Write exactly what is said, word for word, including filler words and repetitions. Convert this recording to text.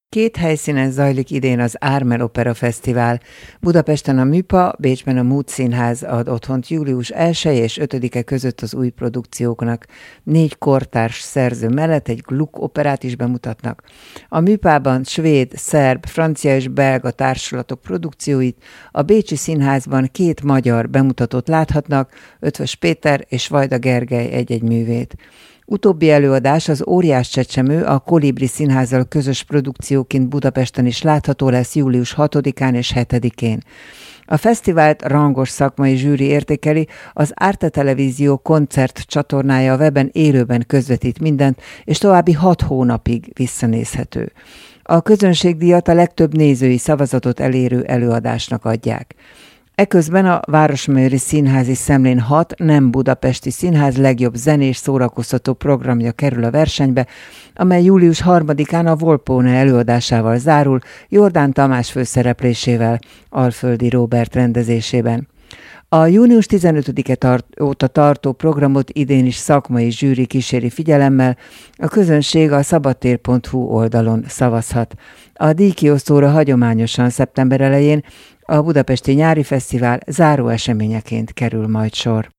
Két helyszínen zajlik idén az Ármel Opera Fesztivál. Budapesten a Műpa, Bécsben a Múd Színház ad otthont július elseje és ötödike között az új produkcióknak. Négy kortárs szerző mellett egy Gluck operát is bemutatnak. A Műpában svéd, szerb, francia és belga társulatok produkcióit, a Bécsi Színházban két magyar bemutatót láthatnak, Ötvös Péter és Vajda Gergely egy-egy művét. Utóbbi előadás az Óriás Csecsemő a Kolibri Színházzal közös produkcióként Budapesten is látható lesz július hatodikán és hetedikén. A fesztivált rangos szakmai zsűri értékeli, az Arte Televízió koncert csatornája a weben élőben közvetít mindent, és további hat hónapig visszanézhető. A közönségdíjat a legtöbb nézői szavazatot elérő előadásnak adják. Eközben a Városmajori Színházi Szemlén hat nem budapesti színház legjobb zenés szórakoztató programja kerül a versenybe, amely július harmadikán a Volpone előadásával zárul, Jordán Tamás főszereplésével, Alföldi Róbert rendezésében. A június tizenötödike tart, óta tartó programot idén is szakmai zsűri kíséri figyelemmel, a közönség a szabadtér pont hu oldalon szavazhat. A díjkiosztóra hagyományosan szeptember elején a Budapesti Nyári Fesztivál záró eseményeként kerül majd sor.